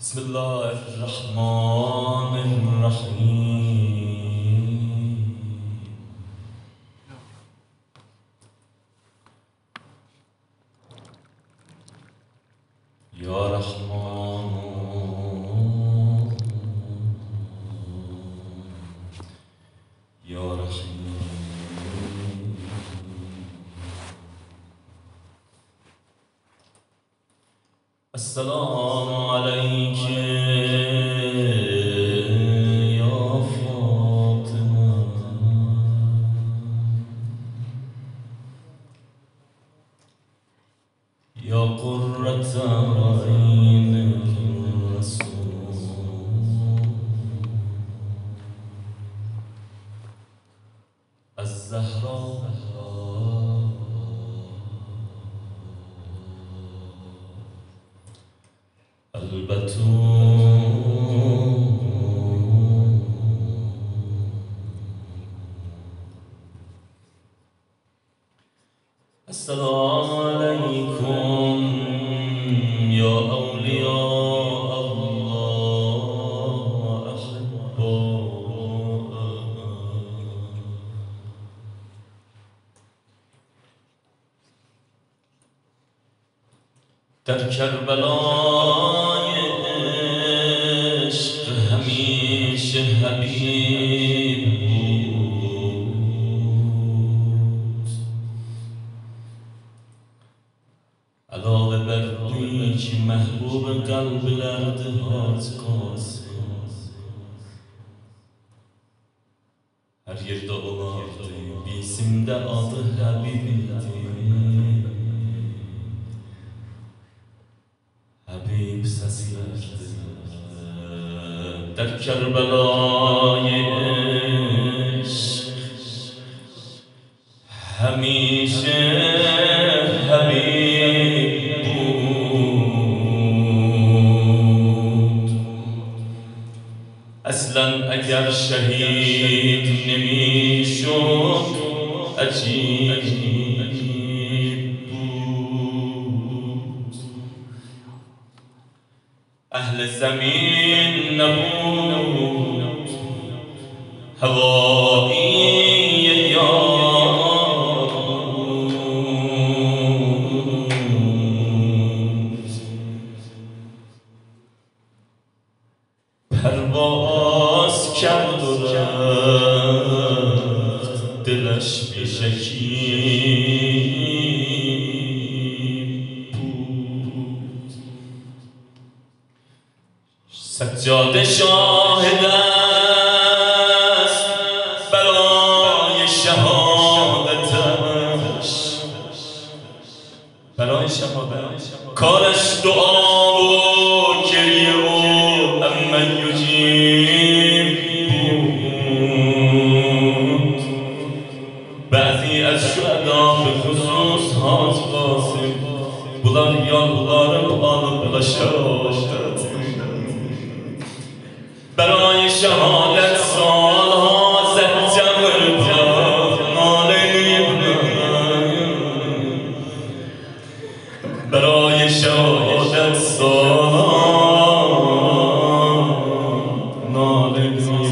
بسم الله الرحمن الرحیم. یا رحمان یا رحیم. السلام علیک یا فاطمه یا قرة عین الرسول. الزهراء البتول. السلام علیکم یا اولیاء الله احباء. در کربلای عشق همیشه حبیب بود، علاوه بر که محبوب قلبlərdi Hacı Qasım. Her yerde olardı, bizimde adı Habib'di. Habib seslerdi der Kerbela'yı eşk, hemişe Habib بود. اصلا اگر شهید نمیشد عجیب بود. اهل زمین نبود هوایی یار بود. پرواز کرد و رفت دلش به شکیب بود. سجاده شاهد است برای شهادتش، برای شهادت کارش دعا و گریه و اما یجیب بود. بعضی از شهدا به خصوص حاج قاسم bunlar yalvarıp alıp şehadet برای شهادت سالها زجر برای شهادت سالها ناله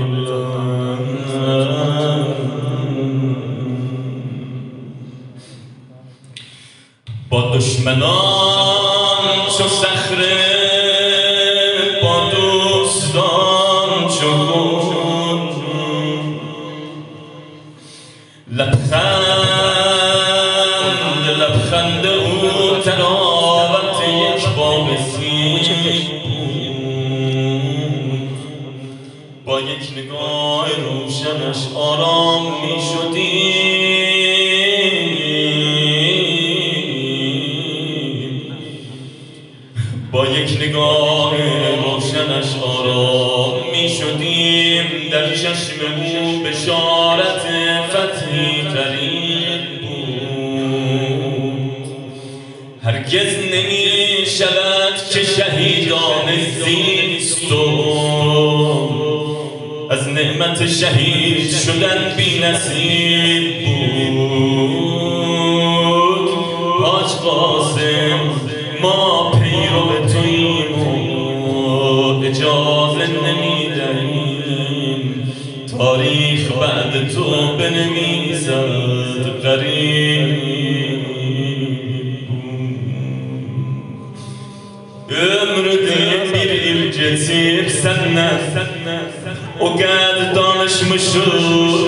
با دشمنان چو صخره با دوستان چو گل، لبخند او تراوت یک باغ سیب بود. با یک نگاه روشنش آرام می شدیم، با یک نگاه روشنش آرام می شدیم. در چشم او بشارت فتحی قریب بود. هرگز نمی شود که شهیدان زیست و از نعمت شهید شدن بی نصیب بود. حاج قاسم ما پیرو توییم و اجازه نمیدهیم تاریخ بعد تو بنویسد غریب ömrüde bir il geçip senden o kadar danışmışım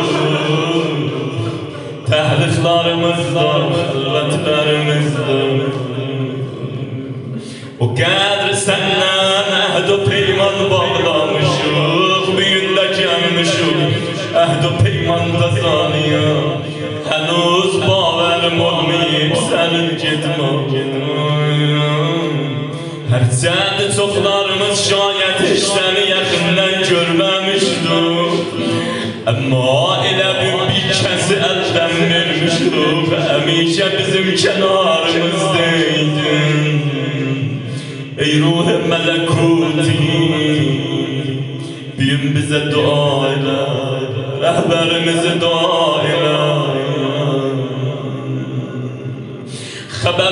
tehliklerimizden, kuvvetlerimizden o kadar senden ahd-ı peyman bağlamışım büyünde gelmişim ahd-ı peymanda zaniye henüz bağlarım olmayıp senin gitme Hərçənd çoxlarımız şayət işləri yaxından görməmişdik Amma elə bir kəsi əldən vermişdik Həmişə bizim kənarımızdaydın Ey ruh-i mələkuti Bugün bizə dua elə Rəhbərimizi dua elə Xəbər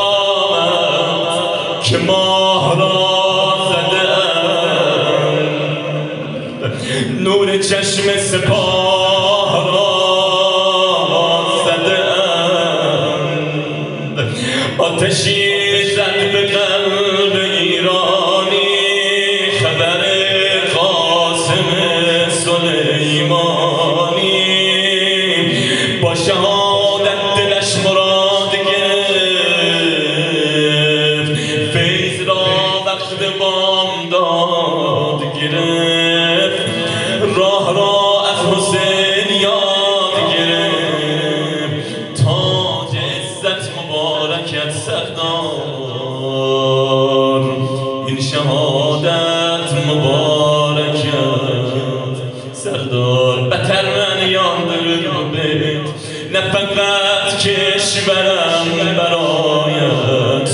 که ماه را زده‌اند نور چشم سپاه را زده‌اند آتشی زد به قلب ایرانی خبر قاسم سلیمانی با شهادت دلش مراد بامداد گرفت راه را از حسین یاد گرفت تاج عزت مبارکت سردار این شهادت مبارکت سردار بتر من یاندرد بیت نه فقط کشورم برایت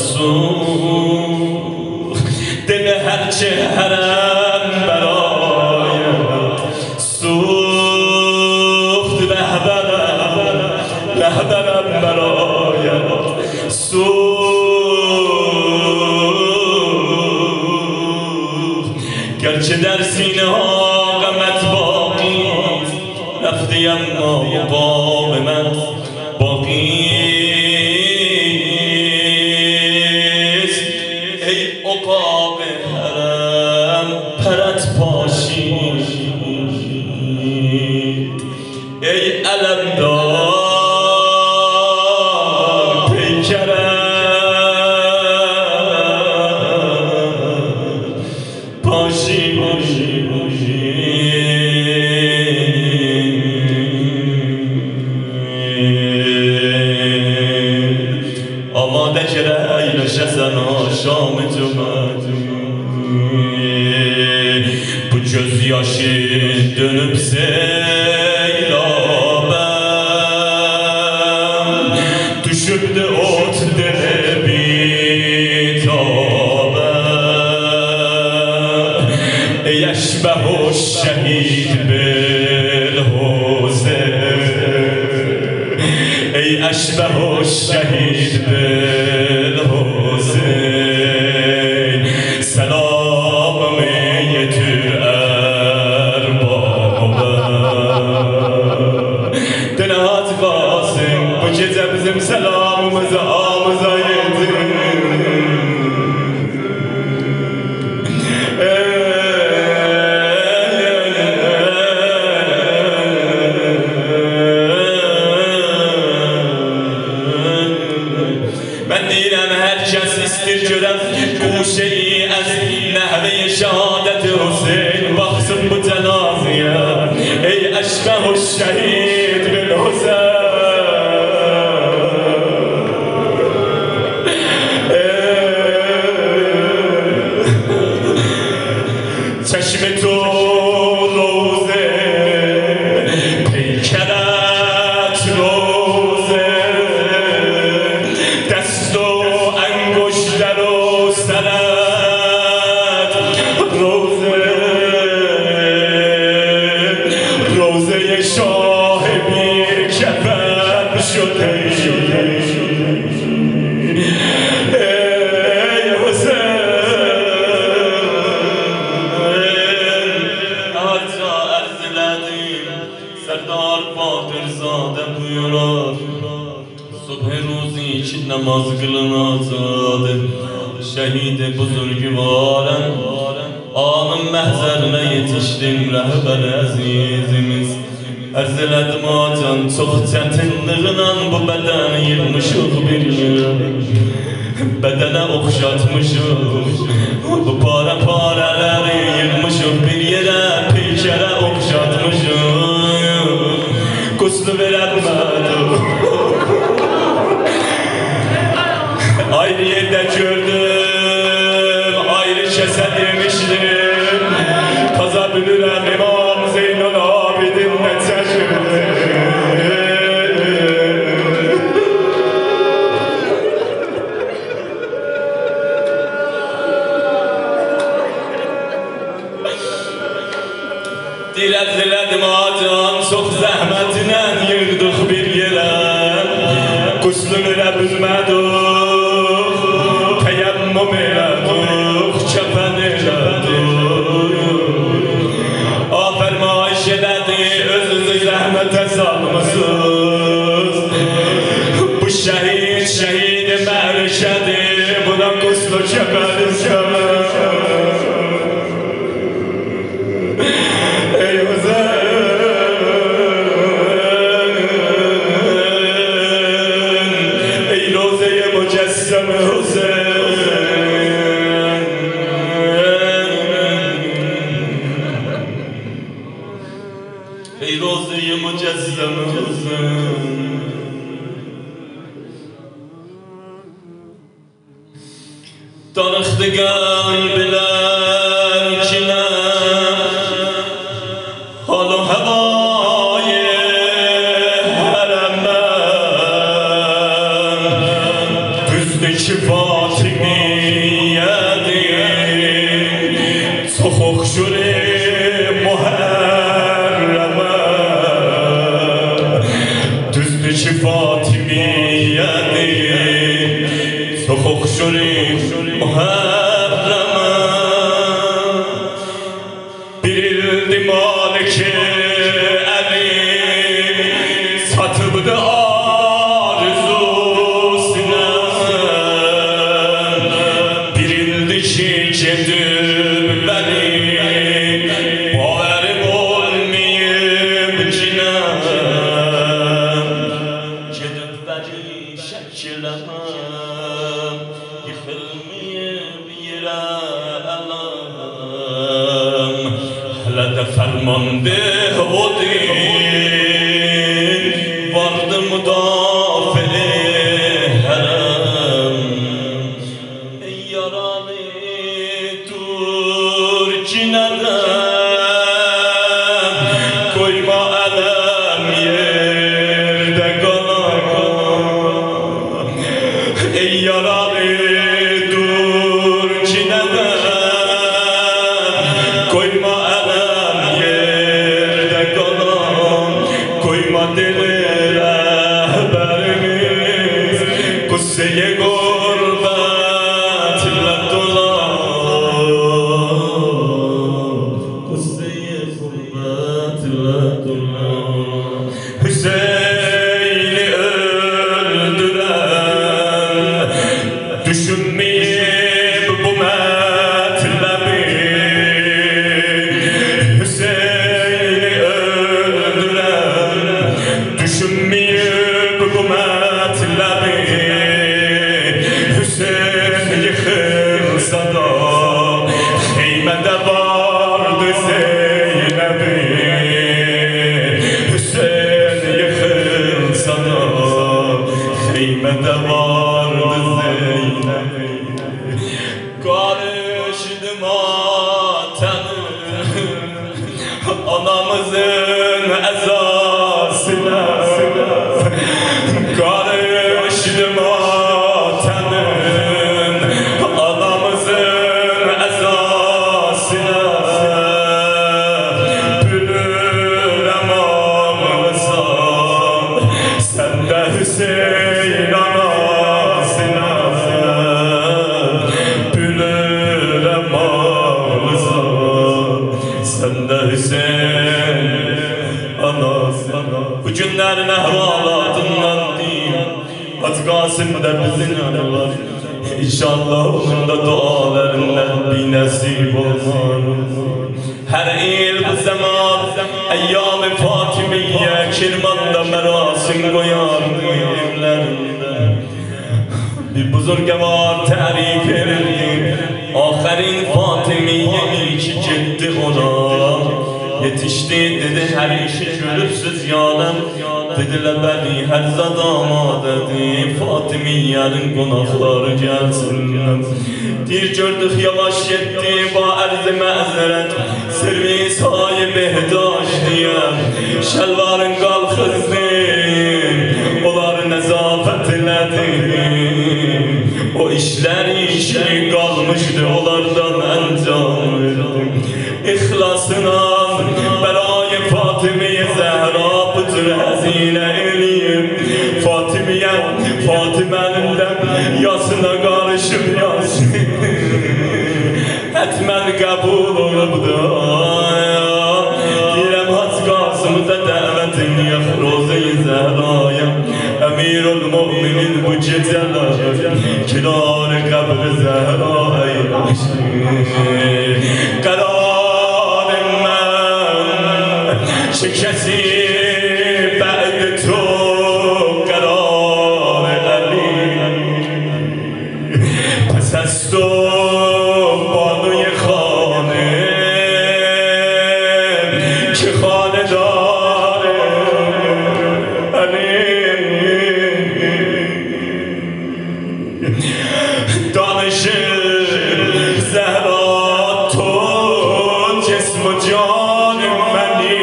دل هرچه حرم برایت سوخت رهبرم برایت سوخت گرچه در سینه ها غمت باقی رفتی اما مقاومت باقی عقاب حرم پرت پاشید ای علمدار پیکرم پاشید آماده کرد نشستن شام cömert Bu gözyaşı dönüp seylabem Düşüp de ot dele bitabem Ey eşbehu şehid bilhuzer Ey eşbehu şehid bilhuzer Selam yetir erbabem Delat Kasım bu gece bizim selamımızı ağımıza yedir Ben deyirəm hər kəs istir görəm Quşeyi əz nəhvi şəhadəti Hüseyin Baxsın bu cənazıya Ey əşbəhu şəhid bil Hüseyin Çeşmi tu roze Peykərət roze روزه شاه بی کفن شده ای حسین ki namaz kılınacak. Şehid buzurgüvarın anın məhzərinə yetişdim rəhbər əzizimiz. Ərz elədim acan çox çətinliğinə bu bədən yığmışıq bir yerə. Bədənə oxşatmışıq bu para-paraları yığmışıq bir yerə. Peykərə oxşatmışıq quslu verəmədim. Ayrı yerdə gördüm, ayrı kəsə demişdim. Taza bilirəm İmam Zeynul Abidin necə gördüm. Dilədlədim acan, çox zəhmətinə yığdıq bir yerə. Quslu verə bilmədik, təyəmmüm elədik, kəfən elədik. Afərmayış elədi, özünüzü zəhmətə salmışsınız. Bu şəhid, şəhid mərkədir, buna quslu kəfən istəmir. Ey roze-i mücessem Hüseyin, darıxdı qəlblər kinə, halı həvayı hərəmdən, düzdür ki Fatimiyyədir, çox oxşur Fatimiyyədir, çox oxşuri mühərrəmə. Birildi Maliki Əli, satıbdı arzusinə. Birildi ki gedib bəli, baverim olmayıb cinə. Şəkləməm, yıxılmayıb yerə ələm. Hələ də fərmandır o din, vardı müdafiə hərəm. Ey yaralı dur cinədən, koyma ələm yerdə qalan. Ey yaralı dur cinədən, koyma ələm yerdə qalan. Koyma deli rəhbərimiz qüssəyə qürbətlə dolan. Qüssəyə qürbətlə dolan. Hüseyni öldürən düşünmeyip bu mətləbi. Hüseyni öldürən düşünmeyip bu mətləbi. Hüseyin yıxılsa da xeymədə vardı Zeynəbi. Hüseyin yıxılsa da xeymədə vardı Zeynəbi. Qarışdı matəmin anamızın əzasına. Qarışdı matəmin anamızın əzasına. Bülürəm ağlısan, sən də Hüseyin anasına. Bülürəm ağlısan, sən də Hüseyin anasına. Bu günlərin əhvalatından deyim, Hacı Merasımda bizimle var. İnşallah onun da dualarından bir nasip olmaz. Her il bu zaman Eyyam-ı Fatimiye Kirman'da merasim koyardı evlerinde. Bir buzurgvar tarif edildi. Ahirin Fatimiye ilk gitti ona. Yetişti dedi her işi görürsüz yanım. Dediler beni her zadama dedi. Fatimiye'nin günahları gelsin. Dir gördük yavaş yetti ba arz-ı mezeret. Sirvi sahibi hdaş diyen şelvarın kalkızdı. Onlar nezafet eledi. O işler işi kalmıştı onlardan encam verdim. İhlasına برای فاطمه زهرا بطر hazine eliyim. Fatime'nin de yasına karışıp yazsın. Etmen kabul olubdu. Direm has Kasım'da davetin Yahroz-i Zehra'ya. Emirul Mu'minin bu geceler kirar kabr Zehra eylemişim. شکسی بعد تو قرار علی پس از تو بانوی خانه که خانه داره علی دانش زهرا تو جسم و جان منی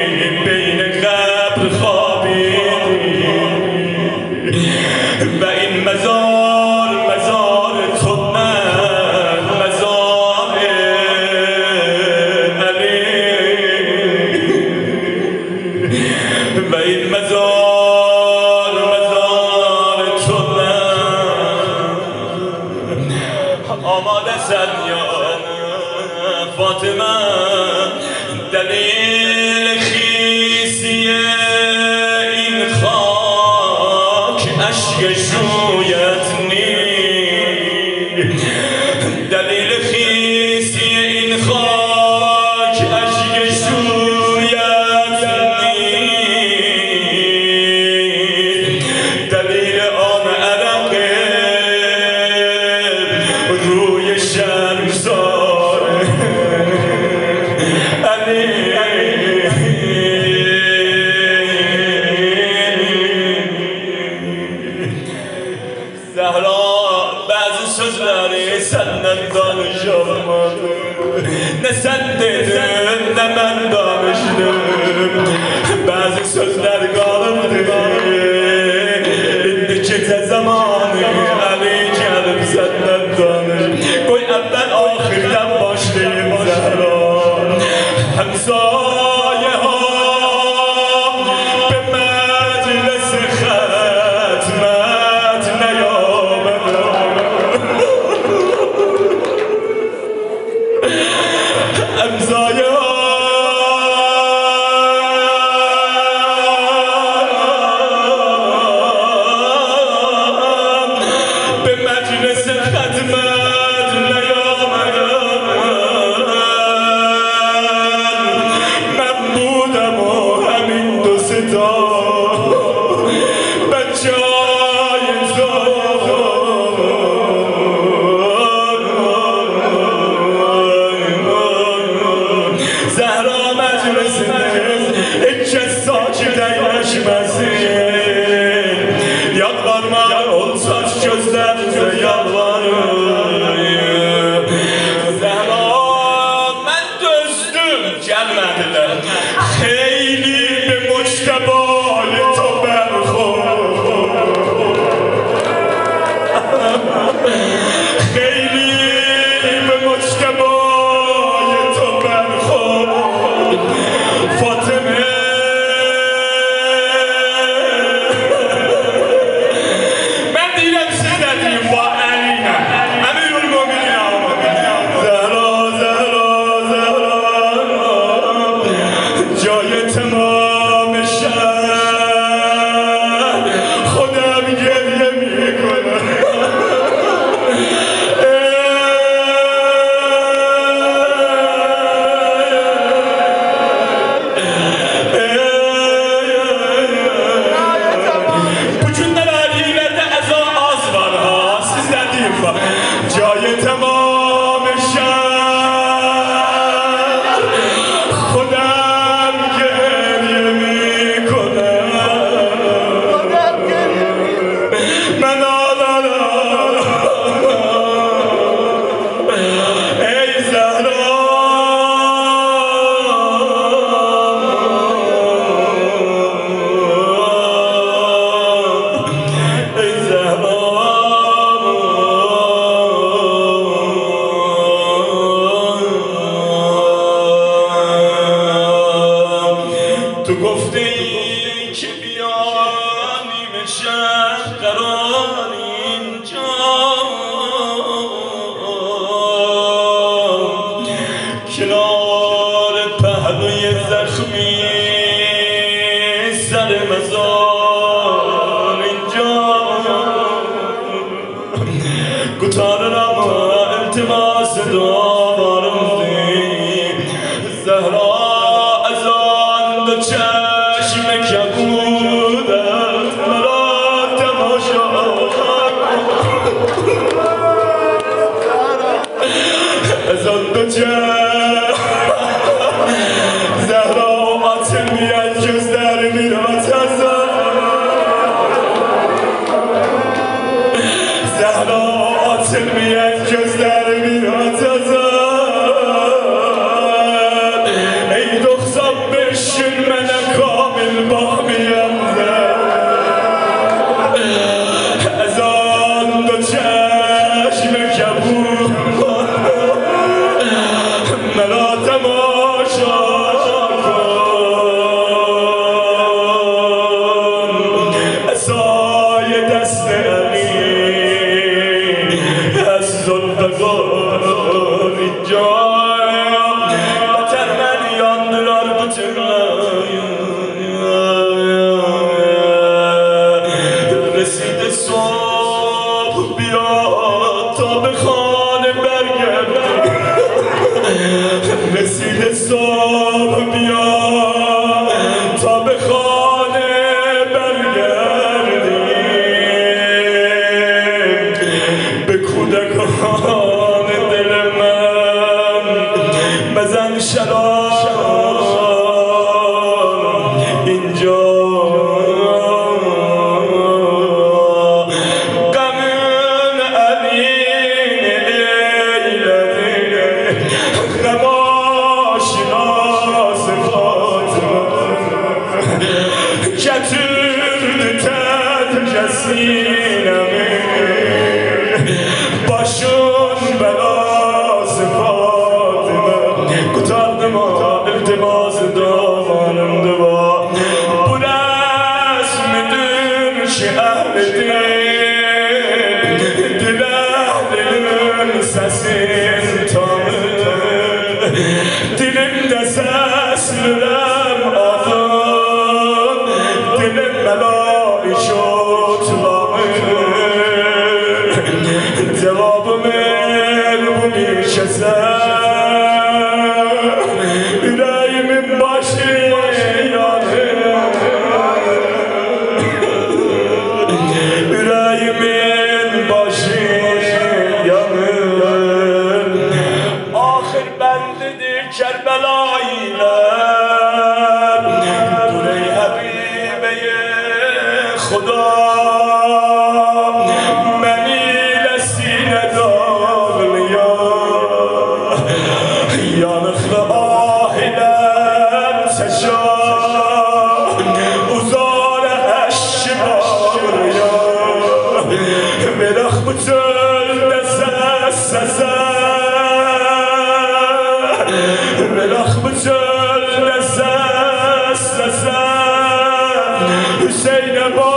و این مزار تو نه مزار علی و این مزار تو نه آماده سن یا فاطمه دلیل خیسیه این خاک اشک شویت نی دلیل خیسی این خاک اشک شویت نی دلیل آن عرق روی شرمسار علی زهرا بعضی sözleri senden danışamadım. Ne sen dedin ne ben danıştım. Bazı sözler kalıptı. İndi gece zamanı Ali gelip senden danış. Koy evvel ahirden başlayayım Zehra. Hemsaye ha be meclisi khatmet امضای به مجلس خدمت نیامدم من بودم و همین دو ستا بچه‌های Zehra meclisinde hiç kez sakinleşmesin. Yalvarma ol saç gözlerinize yalvarayım. Zehra ben dözdüm gelmediler. Xeyli bir müştebayı to berxor. Xeyli bir müştebayı to berxor. Fatime ben değilim siz de diyeyim va eline Emirul Müminin Zehra jay tamam şan Khudam geriye mi گفته ای که بیانیم شب قرار اینجا کنار پهلوی زخمی سر مزار اینجا گتار را التماس دارم زهرا از آن دو چشم کبودت مرا تماشا از آن دو چشم زهرا آتم میاد جز در میرات از زهرا آتم میاد جز در میرات از ای دختر بشین من کامل با میم از آن دو چشم کبود مرا تماشا کن عصای دست علی از زلفقار اینجا بتر من یاندرار بتر رسید صبح بیا تا به خانه برگردی رسید صبح بیا تا به خانه برگردی به کودکان دل من بزن شرار اینجا غمون علی Getirdi tedcesinemi Başın belası Fatıma Kurtardım o iltiması damarımdı var Bu resmidir ki ehlidir Dil ehlinin sesin tanır Dilimde seslirim alır Dilim melaik otlanır Cevabım el bu bir keser Yüreğimin başı yanır Yüreğimin başı yanır Ahir bendedir Kerbela ile Burey Habibe خدا منی لسینه دارمیا یانخل آهیلم چشا uzar eşşibarya Melak bu çölde sese Melak bu çölde sese Hüseyin'e bak